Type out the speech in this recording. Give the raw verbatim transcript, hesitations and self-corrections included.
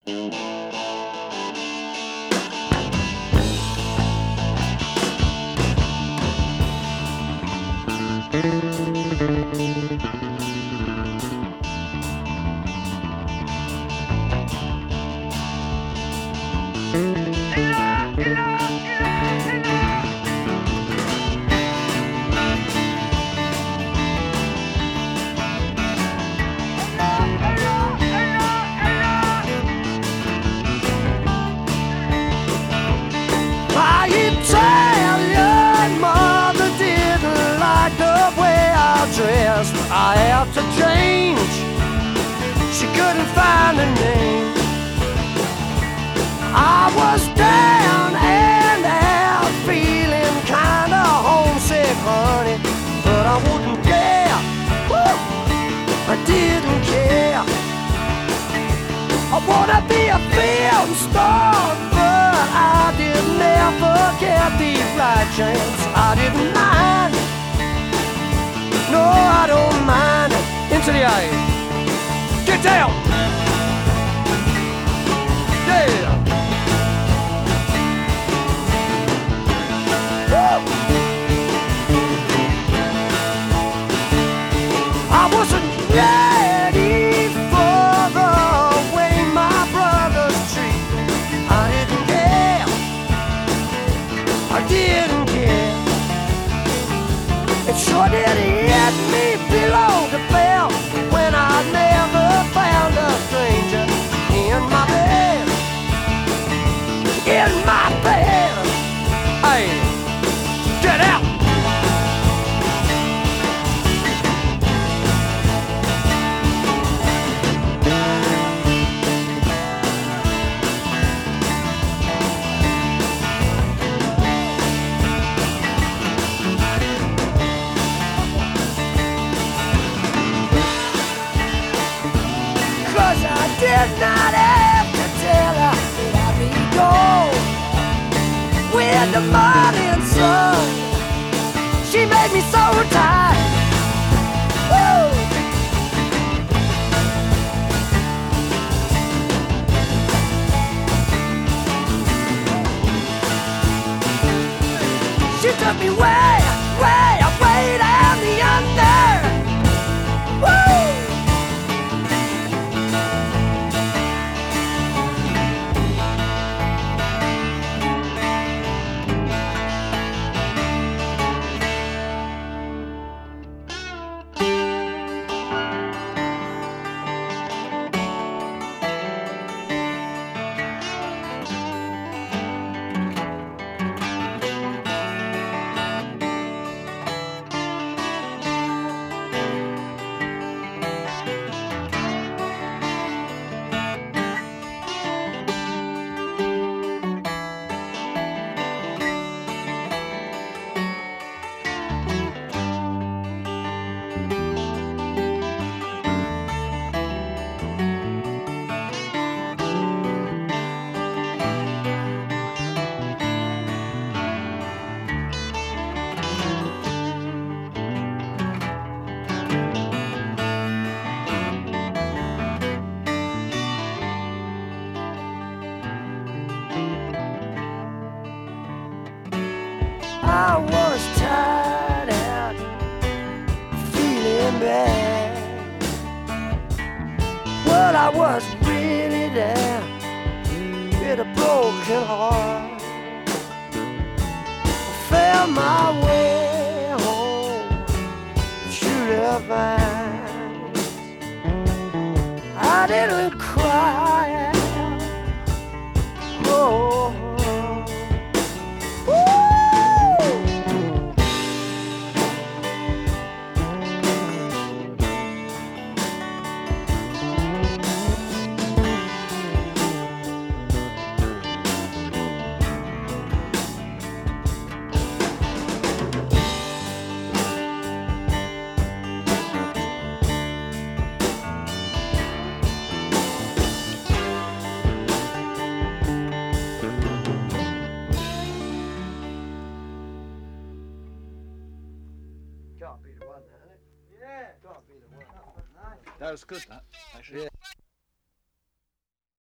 My Italian mother didn't like the way I dressed. I had to change. She couldn't find a name. I was down and out, feeling kinda homesick, honey, but I wouldn't care. Woo! I didn't care. I wanna be a film star, but I did never get the right chance. I didn't mind. No, I don't mind. Into the eye. Get down. Yeah. Woo! I wasn't ready for the way my brothers treat me. I didn't care. I didn't care. It sure did hit me below the belt when I never found a stranger in my bed. In my bed. Hey, get out. I did not have to tell her that I'd be gone with the morning sun. She made me so tired. Woo! She took me way, way, way down the under. Woo! I was tired out, feeling bad. Well, I was really down with a broken heart. I found my way home through the vines. I didn't cry out. Oh. Can't be the one, hasn't it? Yeah, can't be the one. That was good, that, actually. Yeah.